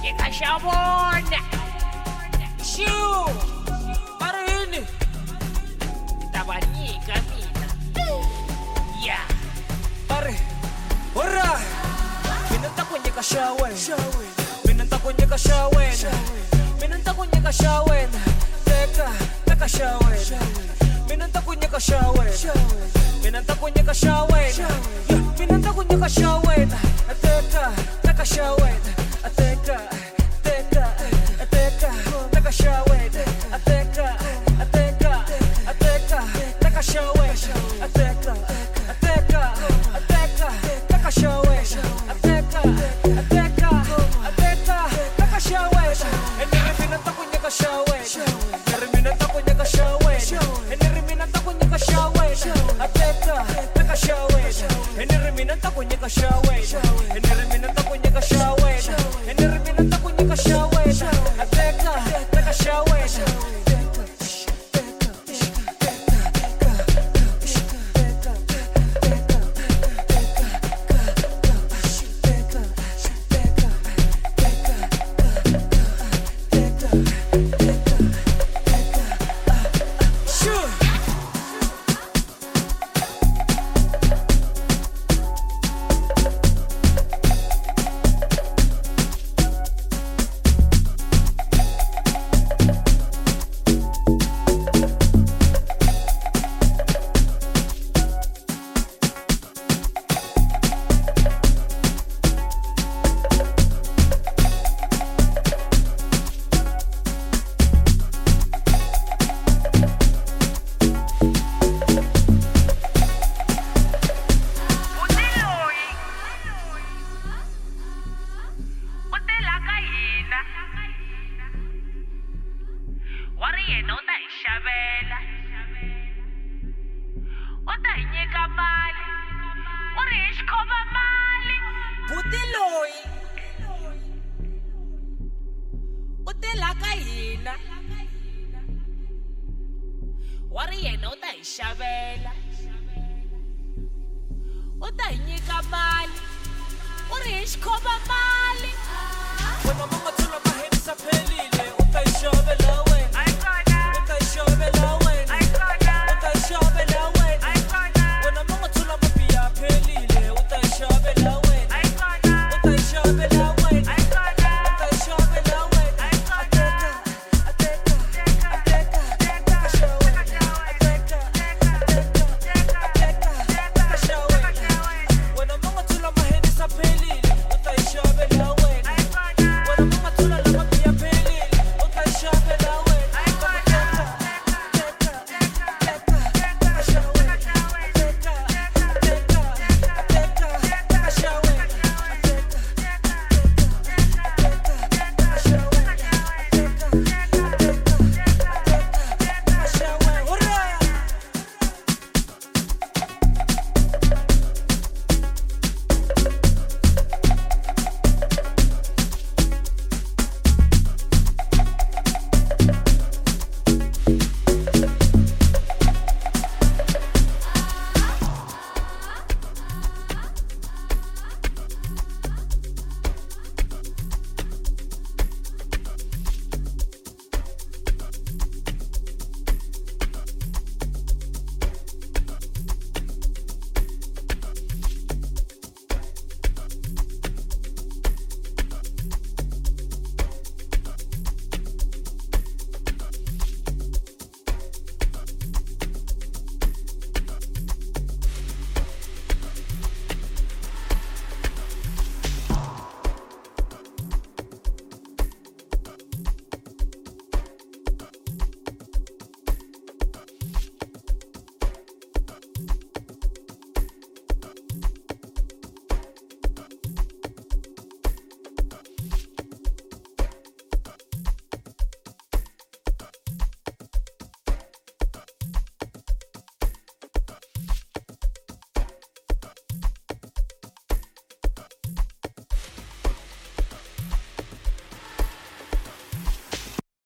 Ngikashabona Shoo Marini Tabanika mina Yeah Are Ora Minanta kwenye kashawen Minanta kwenye kashawen Minanta kwenye kashawen Teka shawen Minanta kwenye kashawen Minanta kwenye kashawen Minanta kwenye kashawen Teka shawen Ateka shawen Taka shawen Taka shawen Taka shawen Enerimina takunya ka shawen Enerimina takunya ka shawen Enerimina takunya ka shawen Taka shawen Enerimina takunya ka shawen Enerimina takunya ka shawen Enerimina takunya ka shawen Taka shawen Uta inyika mali, uri iskhoba mali.